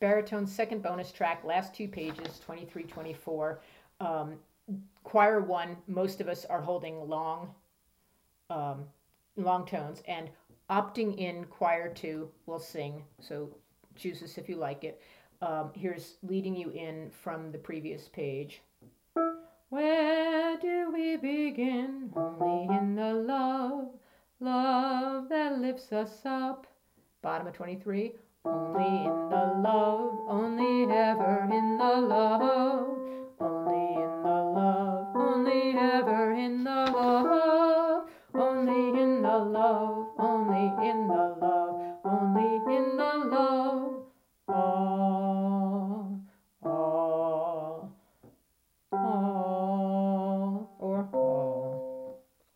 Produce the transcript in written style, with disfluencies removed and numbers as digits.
baritone second bonus track, last two pages, 23, 24. Choir 1, most of us are holding um, long tones, and opting in choir 2 will sing, so choose this if you like it. Here's leading you in from the previous page. Where do we begin? Only in the love, love that lifts us up. Bottom of 23. Only in the love, only ever in the love. Only in the love, only ever in the love. Only in the love, only in the